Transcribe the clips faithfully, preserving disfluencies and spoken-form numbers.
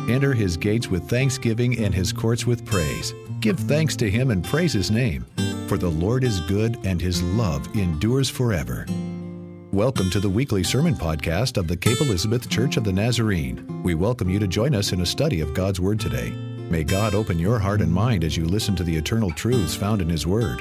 Enter his gates with thanksgiving and his courts with praise. Give thanks to him and praise his name. For the Lord is good and his love endures forever. Welcome to the weekly sermon podcast of the Cape Elizabeth Church of the Nazarene. We welcome you to join us in a study of God's Word today. May God open your heart and mind as you listen to the eternal truths found in his Word.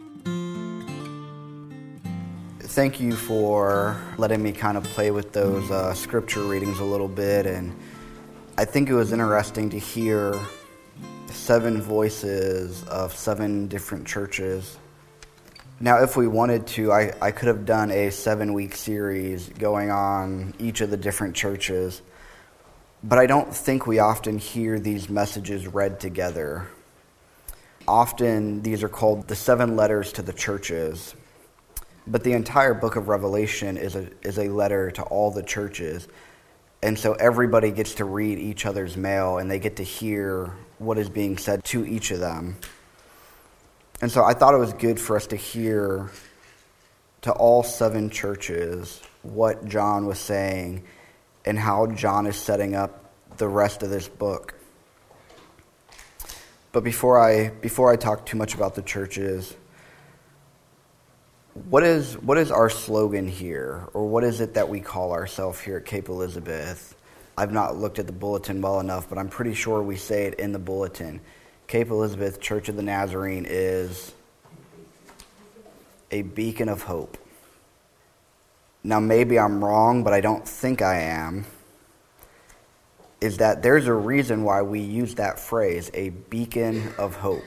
Thank you for letting me kind of play with those uh, scripture readings a little bit, and I think it was interesting to hear seven voices of seven different churches. Now, if we wanted to, I, I could have done a seven-week series going on each of the different churches, but I don't think we often hear these messages read together. Often, these are called the seven letters to the churches, but the entire book of Revelation is a, is a letter to all the churches, and so everybody gets to read each other's mail, and they get to hear what is being said to each of them. And so I thought it was good for us to hear to all seven churches what John was saying and how John is setting up the rest of this book. But before I before I talk too much about the churches, what is what is our slogan here, or what is it that we call ourselves here at Cape Elizabeth? I've not looked at the bulletin well enough, but I'm pretty sure we say it in the bulletin. Cape Elizabeth Church of the Nazarene is a beacon of hope. Now, maybe I'm wrong, but I don't think I am. Is that there's a reason why we use that phrase, a beacon of hope.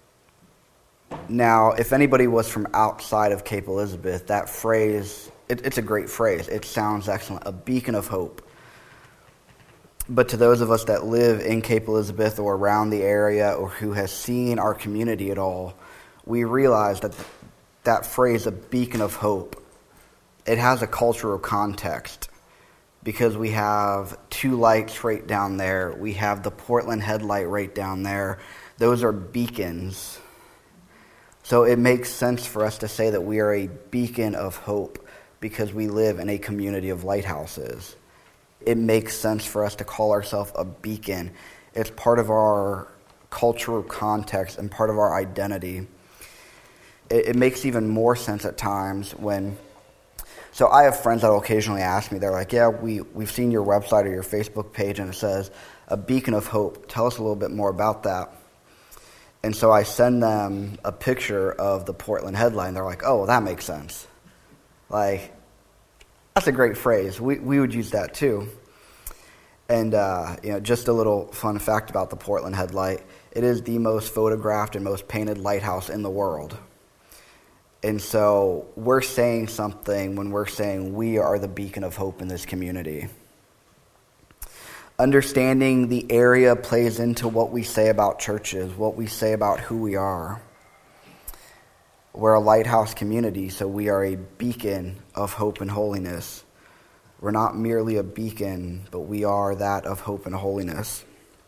Now, if anybody was from outside of Cape Elizabeth, that phrase, it, it's a great phrase. It sounds excellent, a beacon of hope. But to those of us that live in Cape Elizabeth or around the area, or who has seen our community at all, we realize that that phrase, a beacon of hope, it has a cultural context, because we have two lights right down there. We have the Portland headlight right down there. Those are beacons. So it makes sense for us to say that we are a beacon of hope because we live in a community of lighthouses. It makes sense for us to call ourselves a beacon. It's part of our cultural context and part of our identity. It, it makes even more sense at times when... So I have friends that will occasionally ask me, they're like, yeah, we, we've seen your website or your Facebook page, and it says, a beacon of hope. Tell us a little bit more about that. And so I send them a picture of the Portland headlight, and they're like, oh, well, that makes sense. Like... That's a great phrase. We we would use that too. And uh, you know, just a little fun fact about the Portland headlight: it is the most photographed and most painted lighthouse in the world. And so we're saying something when we're saying we are the beacon of hope in this community. Understanding the area plays into what we say about churches, what we say about who we are. We're a lighthouse community, so we are a beacon of hope and holiness. We're not merely a beacon, but we are that of hope and holiness.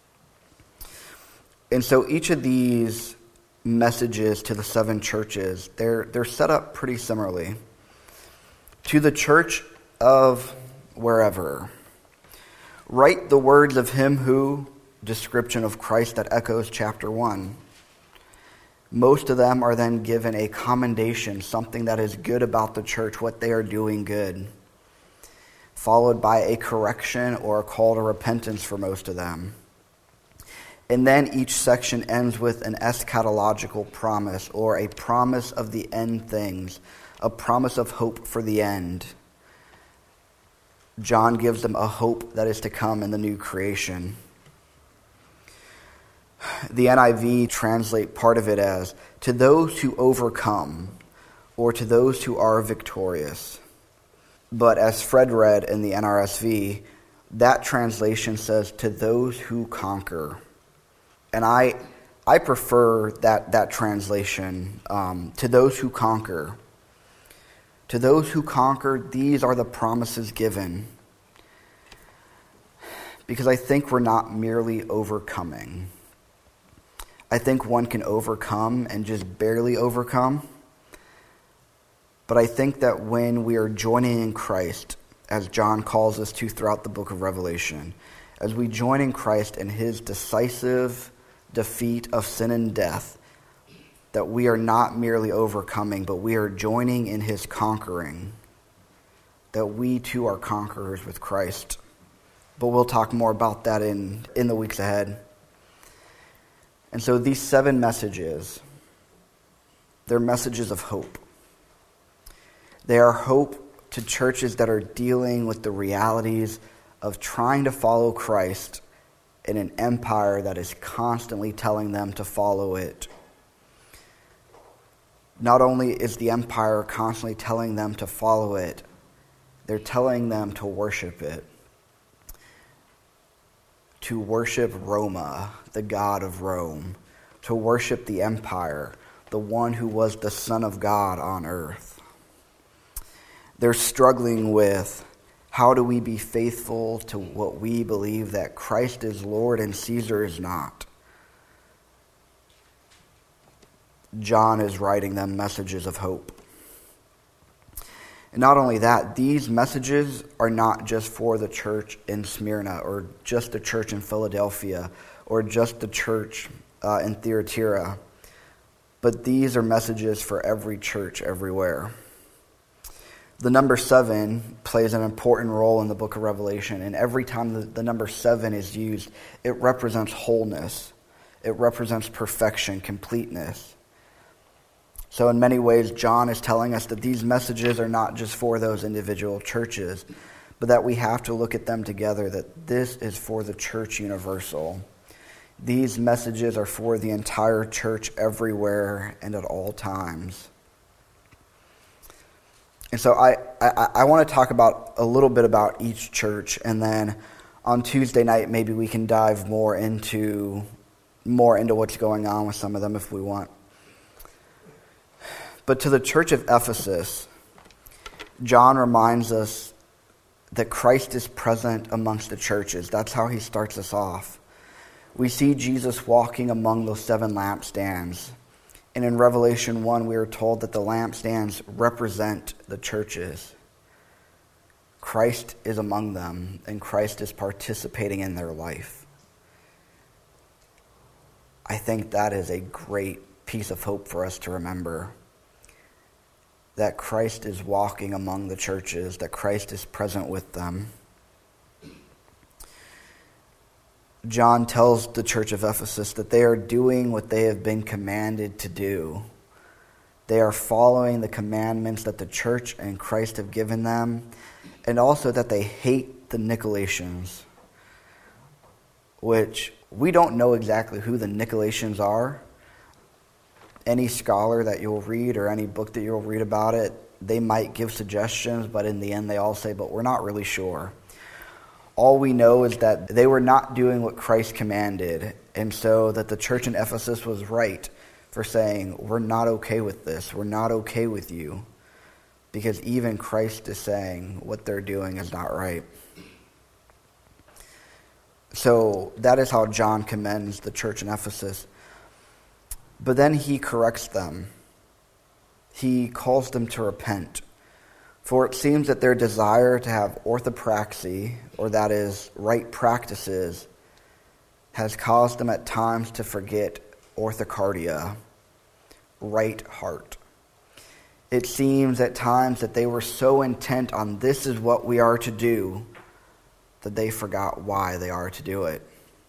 And so each of these messages to the seven churches, they're they're set up pretty similarly. To the church of wherever, write the words of him who, description of Christ that echoes chapter one. Most of them are then given a commendation, something that is good about the church, what they are doing good, followed by a correction or a call to repentance for most of them. And then each section ends with an eschatological promise, or a promise of the end things, a promise of hope for the end. John gives them a hope that is to come in the new creation. The N I V translate part of it as, to those who overcome, or to those who are victorious. But as Fred read in the N R S V, that translation says, to those who conquer. And I I prefer that, that translation, um, to those who conquer. To those who conquer, these are the promises given. Because I think we're not merely overcoming. I think one can overcome and just barely overcome. But I think that when we are joining in Christ, as John calls us to throughout the book of Revelation, as we join in Christ in his decisive defeat of sin and death, that we are not merely overcoming, but we are joining in his conquering, that we too are conquerors with Christ. But we'll talk more about that in, in the weeks ahead. And so these seven messages, they're messages of hope. They are hope to churches that are dealing with the realities of trying to follow Christ in an empire that is constantly telling them to follow it. Not only is the empire constantly telling them to follow it, they're telling them to worship it. To worship Roma, the god of Rome. To worship the empire, the one who was the Son of God on earth. They're struggling with, how do we be faithful to what we believe that Christ is Lord and Caesar is not? John is writing them messages of hope. And not only that, these messages are not just for the church in Smyrna or just the church in Philadelphia or just the church uh, in Thyatira, but these are messages for every church everywhere. The number seven plays an important role in the book of Revelation, and every time the, the number seven is used, it represents wholeness. It represents perfection, completeness. So in many ways, John is telling us that these messages are not just for those individual churches, but that we have to look at them together, that this is for the church universal. These messages are for the entire church everywhere and at all times. And so I, I, I want to talk about a little bit about each church, and then on Tuesday night maybe we can dive more into more into what's going on with some of them if we want. But to the church of Ephesus, John reminds us that Christ is present amongst the churches. That's how he starts us off. We see Jesus walking among those seven lampstands. And in Revelation one, we are told that the lampstands represent the churches. Christ is among them, and Christ is participating in their life. I think that is a great piece of hope for us to remember. That Christ is walking among the churches, that Christ is present with them. John tells the church of Ephesus that they are doing what they have been commanded to do. They are following the commandments that the church and Christ have given them, and also that they hate the Nicolaitans, which we don't know exactly who the Nicolaitans are. Any scholar that you'll read or any book that you'll read about it, they might give suggestions, but in the end they all say, but we're not really sure. All we know is that they were not doing what Christ commanded, and so that the church in Ephesus was right for saying, we're not okay with this, we're not okay with you, because even Christ is saying what they're doing is not right. So that is how John commends the church in Ephesus. But then he corrects them. He calls them to repent. For it seems that their desire to have orthopraxy, or that is, right practices, has caused them at times to forget orthocardia, right heart. It seems at times that they were so intent on this is what we are to do, that they forgot why they are to do it.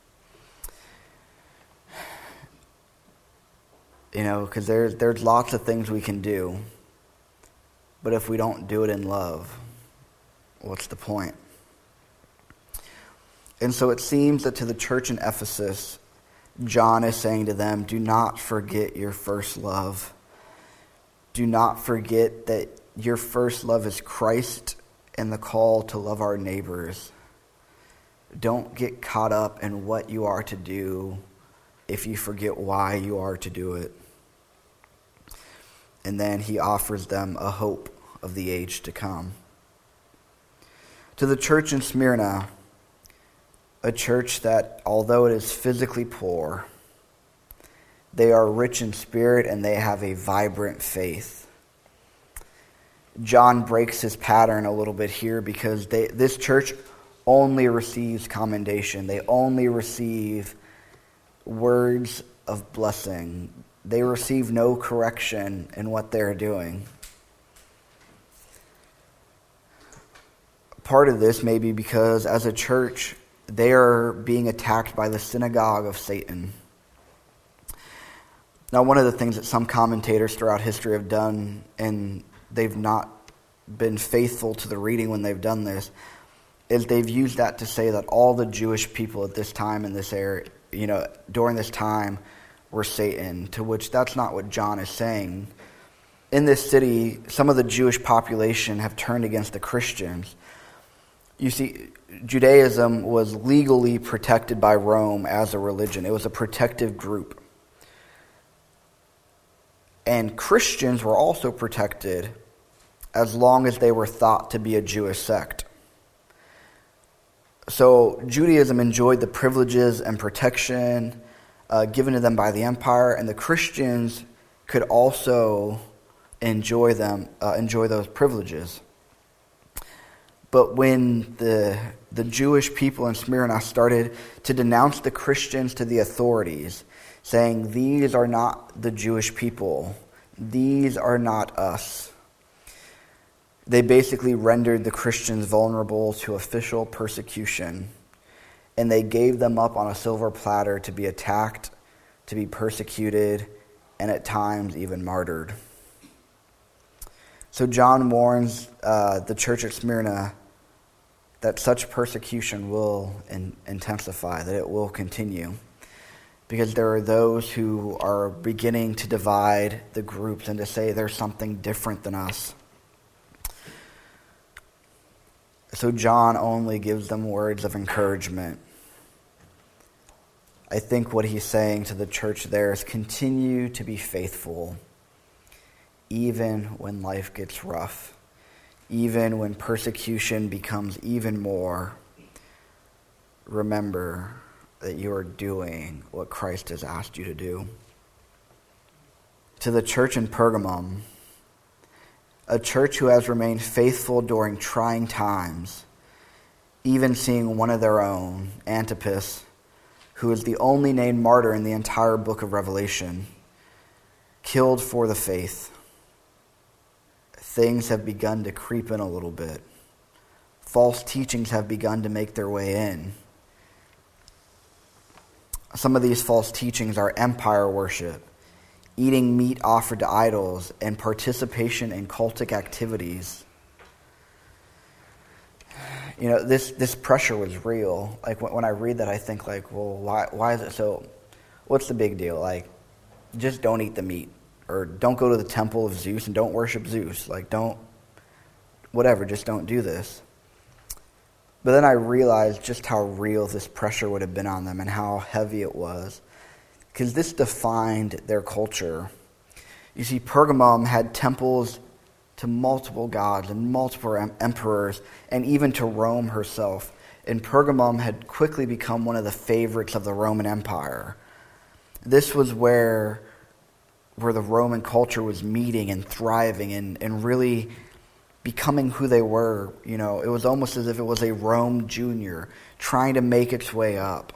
You know, because there's, there's lots of things we can do. But if we don't do it in love, what's the point? And so it seems that to the church in Ephesus, John is saying to them, do not forget your first love. Do not forget that your first love is Christ and the call to love our neighbors. Don't get caught up in what you are to do if you forget why you are to do it. And then he offers them a hope of the age to come. To the church in Smyrna, a church that, although it is physically poor, they are rich in spirit and they have a vibrant faith. John breaks his pattern a little bit here because they, this church only receives commendation. They only receive words of blessing. They receive no correction in what they're doing. Part of this may be because as a church, they are being attacked by the synagogue of Satan. Now, one of the things that some commentators throughout history have done, and they've not been faithful to the reading when they've done this, is they've used that to say that all the Jewish people at this time in this area, you know, during this time were Satan, to which that's not what John is saying. In this city, some of the Jewish population have turned against the Christians. You see, Judaism was legally protected by Rome as a religion. It was a protective group. And Christians were also protected as long as they were thought to be a Jewish sect. So Judaism enjoyed the privileges and protection uh, given to them by the empire, and the Christians could also enjoy them, uh, enjoy those privileges. But when the the Jewish people in Smyrna started to denounce the Christians to the authorities, saying, these are not the Jewish people, these are not us, they basically rendered the Christians vulnerable to official persecution, and they gave them up on a silver platter to be attacked, to be persecuted, and at times even martyred. So John warns uh, the church at Smyrna that such persecution will in, intensify, that it will continue, because there are those who are beginning to divide the groups and to say there's something different than us. So John only gives them words of encouragement. I think what he's saying to the church there is continue to be faithful, even when life gets rough. Even when persecution becomes even more, remember that you are doing what Christ has asked you to do. To the church in Pergamum, a church who has remained faithful during trying times, even seeing one of their own, Antipas, who is the only named martyr in the entire book of Revelation, killed for the faith. Things have begun to creep in a little bit. False teachings have begun to make their way in. Some of these false teachings are empire worship, eating meat offered to idols, and participation in cultic activities. You know, this, this pressure was real. Like, when I read that, I think, like, well, why, why is it so? What's the big deal? Like, just don't eat the meat. Or don't go to the temple of Zeus and don't worship Zeus. Like, don't, whatever, just don't do this. But then I realized just how real this pressure would have been on them and how heavy it was. Because this defined their culture. You see, Pergamum had temples to multiple gods and multiple em- emperors, and even to Rome herself. And Pergamum had quickly become one of the favorites of the Roman Empire. This was where... where the Roman culture was meeting and thriving and, and really becoming who they were. You know, it was almost as if it was a Rome Junior trying to make its way up.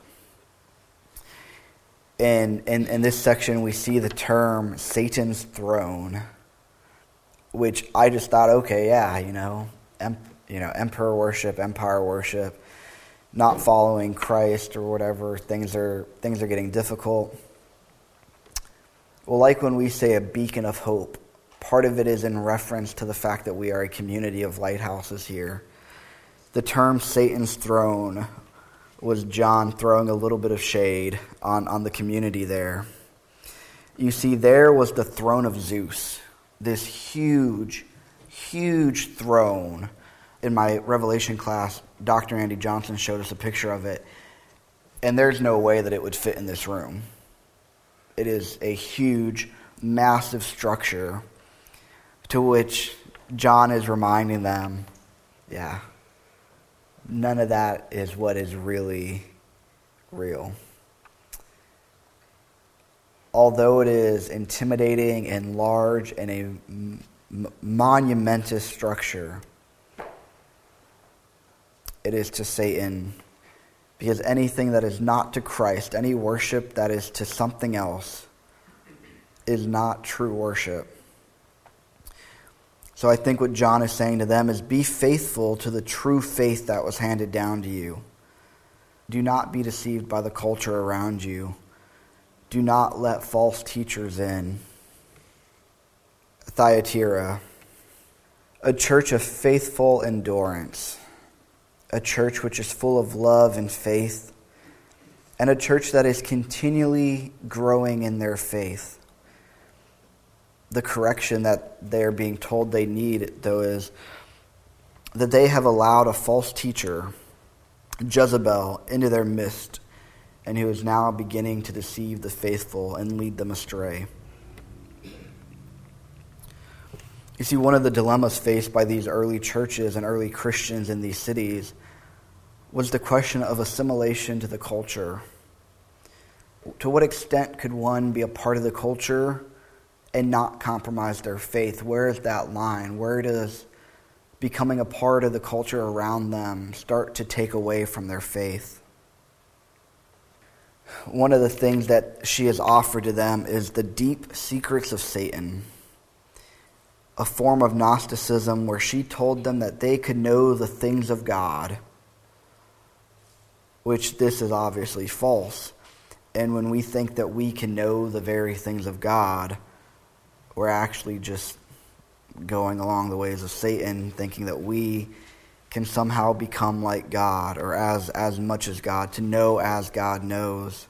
And in in this section, we see the term Satan's throne, which I just thought, okay, yeah, you know, em, you know, emperor worship, empire worship, not following Christ or whatever. Things are things are getting difficult. Well, like when we say a beacon of hope, part of it is in reference to the fact that we are a community of lighthouses here. The term Satan's throne was John throwing a little bit of shade on, on the community there. You see, there was the throne of Zeus, this huge, huge throne. In my Revelation class, Doctor Andy Johnson showed us a picture of it, and there's no way that it would fit in this room. It is a huge, massive structure to which John is reminding them, yeah, none of that is what is really real. Although it is intimidating and large and a m- monumentous structure, it is to Satan. Because anything that is not to Christ, any worship that is to something else, is not true worship. So I think what John is saying to them is, be faithful to the true faith that was handed down to you. Do not be deceived by the culture around you. Do not let false teachers in. Thyatira, a church of faithful endurance, a church which is full of love and faith, and a church that is continually growing in their faith. The correction that they're being told they need, though, is that they have allowed a false teacher, Jezebel, into their midst, and who is now beginning to deceive the faithful and lead them astray. You see, one of the dilemmas faced by these early churches and early Christians in these cities was the question of assimilation to the culture. To what extent could one be a part of the culture and not compromise their faith? Where is that line? Where does becoming a part of the culture around them start to take away from their faith? One of the things that she has offered to them is the deep secrets of Satan, a form of Gnosticism where she told them that they could know the things of God, which this is obviously false. And when we think that we can know the very things of God, we're actually just going along the ways of Satan, thinking that we can somehow become like God, or as, as much as God, to know as God knows.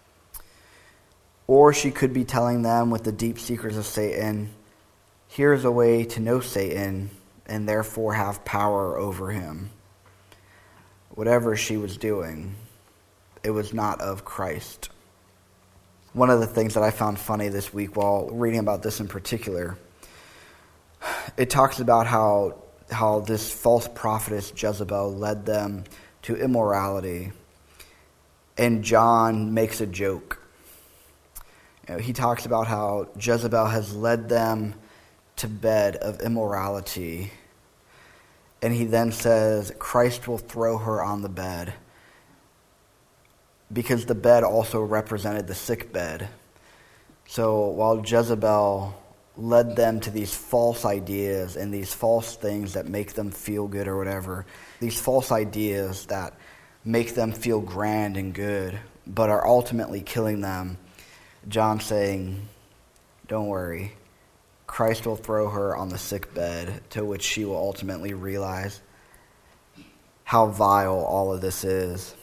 Or she could be telling them with the deep secrets of Satan, here's a way to know Satan and therefore have power over him. Whatever she was doing, it was not of Christ. One of the things that I found funny this week while reading about this in particular, it talks about how how this false prophetess Jezebel led them to immorality. And John makes a joke. You know, he talks about how Jezebel has led them to bed of immorality. And he then says, Christ will throw her on the bed. Because the bed also represented the sick bed. So while Jezebel led them to these false ideas and these false things that make them feel good or whatever, these false ideas that make them feel grand and good, but are ultimately killing them, John's saying, don't worry, Christ will throw her on the sick bed, to which she will ultimately realize how vile all of this is.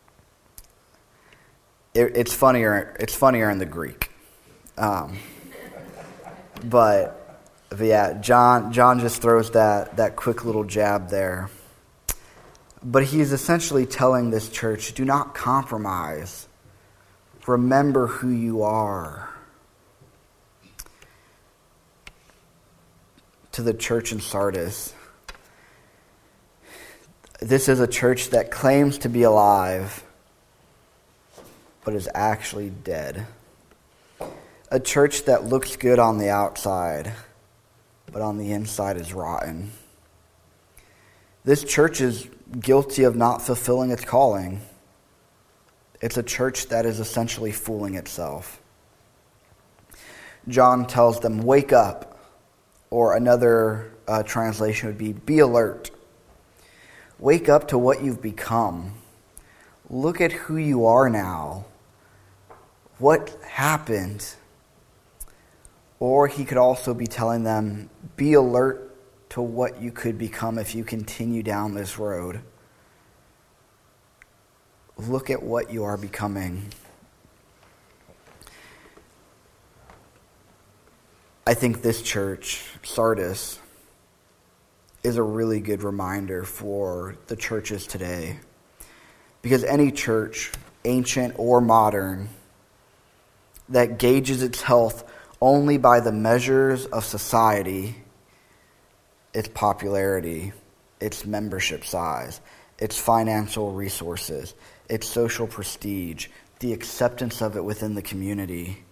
It, it's funnier. It's funnier in the Greek, um, but, but yeah, John John just throws that that quick little jab there. But he's essentially telling this church, do not compromise. Remember who you are. To the church in Sardis, this is a church that claims to be alive, but is actually dead. A church that looks good on the outside, but on the inside is rotten. This church is guilty of not fulfilling its calling. It's a church that is essentially fooling itself. John tells them, wake up. Or another uh, translation would be, be alert. Wake up to what you've become. Look at who you are now. What happened? Or he could also be telling them, be alert to what you could become if you continue down this road. Look at what you are becoming. I think this church, Sardis, is a really good reminder for the churches today. Because any church, ancient or modern, that gauges its health only by the measures of society, its popularity, its membership size, its financial resources, its social prestige, the acceptance of it within the community.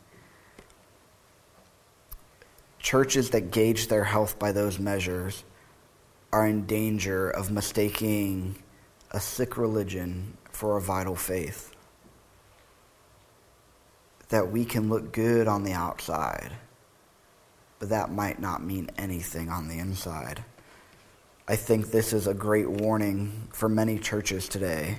Churches that gauge their health by those measures are in danger of mistaking a sick religion for a vital faith. That we can look good on the outside, but that might not mean anything on the inside. I think this is a great warning for many churches today.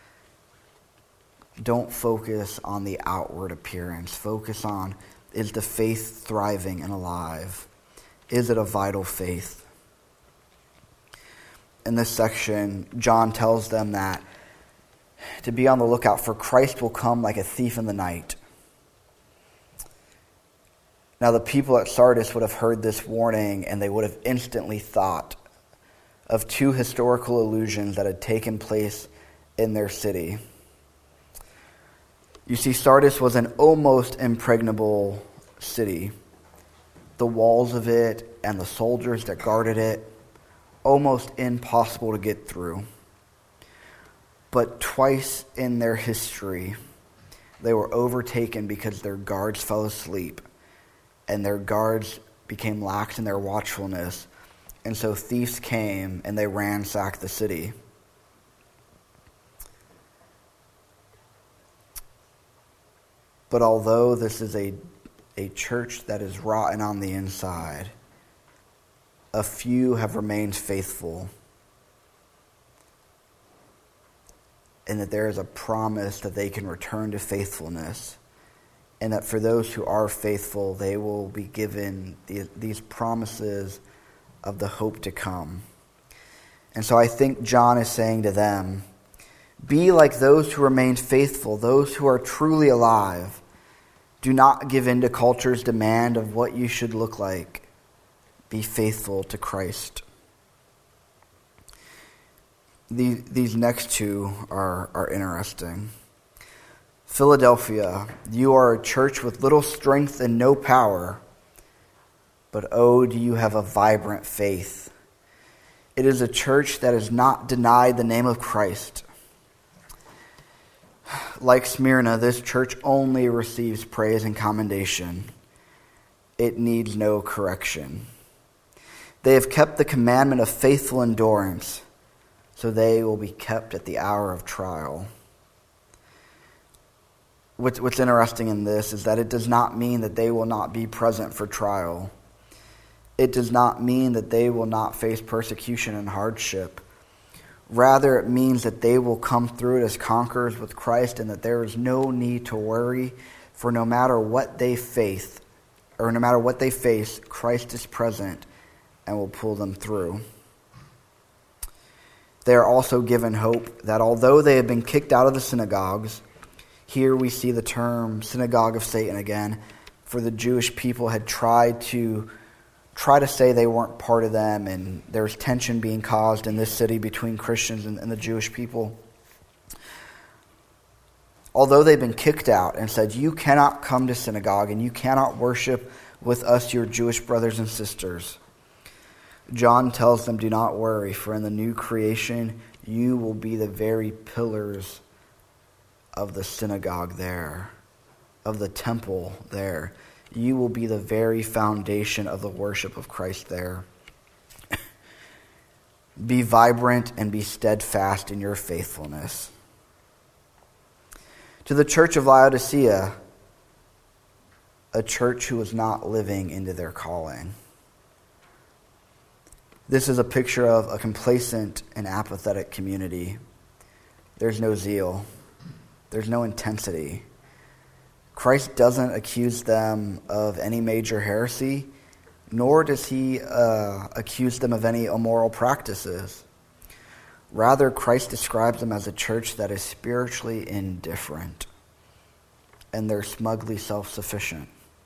Don't focus on the outward appearance. Focus on, is the faith thriving and alive? Is it a vital faith? In this section, John tells them that to be on the lookout, for Christ will come like a thief in the night. Now, the people at Sardis would have heard this warning, and they would have instantly thought of two historical allusions that had taken place in their city. You see, Sardis was an almost impregnable city. The walls of it and the soldiers that guarded it, almost impossible to get through. But twice in their history, they were overtaken because their guards fell asleep, and their guards became lax in their watchfulness, and so thieves came and they ransacked the city. But although this is a, a church that is rotten on the inside, a few have remained faithful, and that there is a promise that they can return to faithfulness, and that for those who are faithful, they will be given the, these promises of the hope to come. And so I think John is saying to them, be like those who remain faithful, those who are truly alive. Do not give in to culture's demand of what you should look like. Be faithful to Christ. These, these next two are, are interesting. Philadelphia, you are a church with little strength and no power, but oh, do you have a vibrant faith. It is a church that has not denied the name of Christ. Like Smyrna, this church only receives praise and commendation. It needs no correction. They have kept the commandment of faithful endurance, so they will be kept at the hour of trial. What's, what's interesting in this is that it does not mean that they will not be present for trial. It does not mean that they will not face persecution and hardship. Rather, it means that they will come through it as conquerors with Christ, and that there is no need to worry, for no matter what they face, or no matter what they face, Christ is present and will pull them through. They are also given hope that although they have been kicked out of the synagogues, here we see the term synagogue of Satan again, for the Jewish people had tried to try to say they weren't part of them, and there was tension being caused in this city between Christians and, and the Jewish people. Although they've been kicked out and said, you cannot come to synagogue and you cannot worship with us, your Jewish brothers and sisters, John tells them, do not worry, for in the new creation, you will be the very pillars of the synagogue there, of the temple there. You will be the very foundation of the worship of Christ there. Be vibrant and be steadfast in your faithfulness. To the church of Laodicea, a church who was not living into their calling. This is a picture of a complacent and apathetic community. There's no zeal. There's no intensity. Christ doesn't accuse them of any major heresy, nor does he uh, accuse them of any immoral practices. Rather, Christ describes them as a church that is spiritually indifferent, and they're smugly self-sufficient.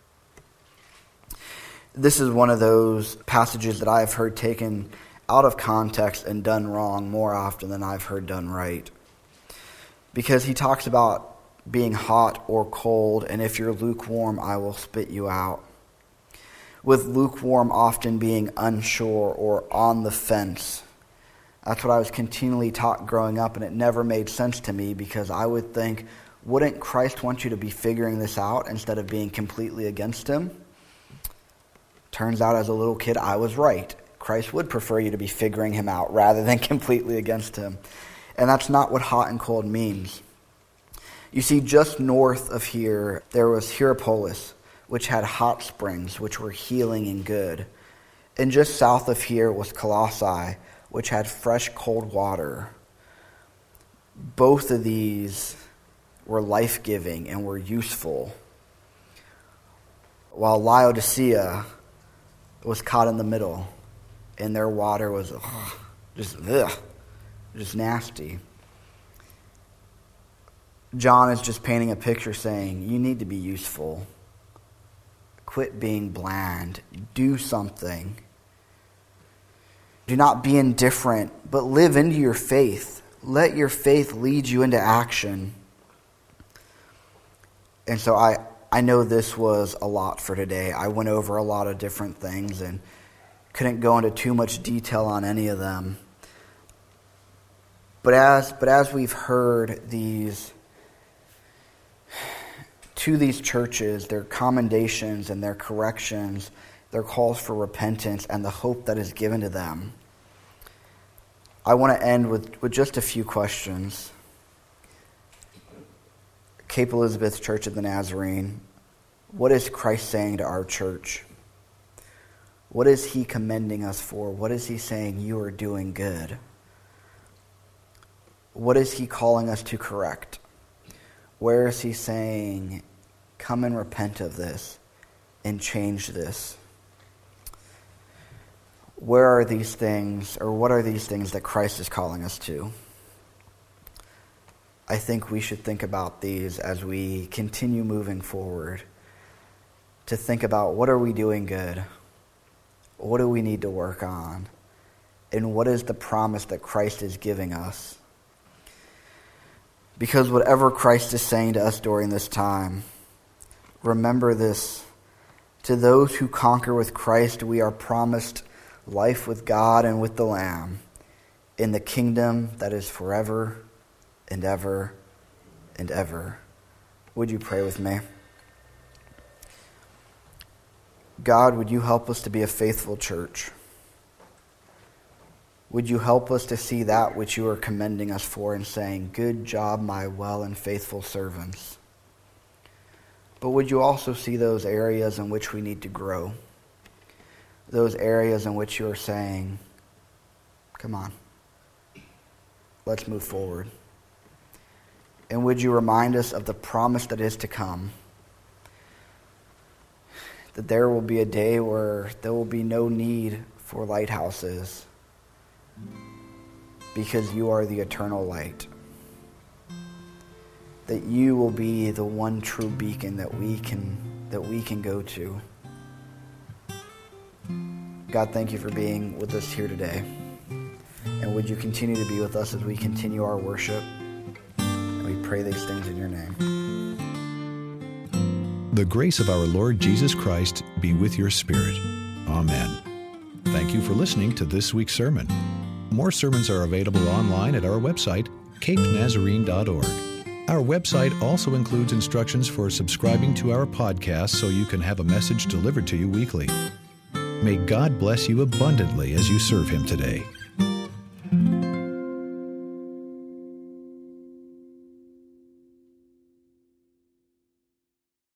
This is one of those passages that I've heard taken out of context and done wrong more often than I've heard done right. Because he talks about being hot or cold, and if you're lukewarm, I will spit you out. With lukewarm often being unsure or on the fence. That's what I was continually taught growing up, and it never made sense to me, because I would think, wouldn't Christ want you to be figuring this out instead of being completely against him? Turns out as a little kid, I was right. Christ would prefer you to be figuring him out rather than completely against him. And that's not what hot and cold means. You see, just north of here, there was Hierapolis, which had hot springs, which were healing and good. And just south of here was Colossae, which had fresh, cold water. Both of these were life-giving and were useful, while Laodicea was caught in the middle, and their water was ugh, just ugh, just nasty. John is just painting a picture saying, you need to be useful. Quit being bland. Do something. Do not be indifferent, but live into your faith. Let your faith lead you into action. And so I, I know this was a lot for today. I went over a lot of different things and couldn't go into too much detail on any of them. But as but as we've heard these to these churches, their commendations and their corrections, their calls for repentance, and the hope that is given to them, I want to end with, with just a few questions. Cape Elizabeth Church of the Nazarene, what is Christ saying to our church? What is he commending us for? What is he saying you are doing good? What is he calling us to correct? Where is he saying, come and repent of this and change this? Where are these things, or what are these things that Christ is calling us to? I think we should think about these as we continue moving forward, to think about what are we doing good? What do we need to work on? And what is the promise that Christ is giving us? Because whatever Christ is saying to us during this time, remember this. To those who conquer with Christ, we are promised life with God and with the Lamb in the kingdom that is forever and ever and ever. Would you pray with me? God, would you help us to be a faithful church? Would you help us to see that which you are commending us for and saying, good job, my well and faithful servants. But would you also see those areas in which we need to grow? Those areas in which you are saying, come on, let's move forward. And would you remind us of the promise that is to come? That there will be a day where there will be no need for lighthouses, because you are the eternal light. That you will be the one true beacon that we can that we can go to. God, thank you for being with us here today. And would you continue to be with us as we continue our worship? And we pray these things in your name. The grace of our Lord Jesus Christ be with your spirit. Amen. Thank you for listening to this week's sermon. More sermons are available online at our website, cape nazarene dot org. Our website also includes instructions for subscribing to our podcast so you can have a message delivered to you weekly. May God bless you abundantly as you serve Him today.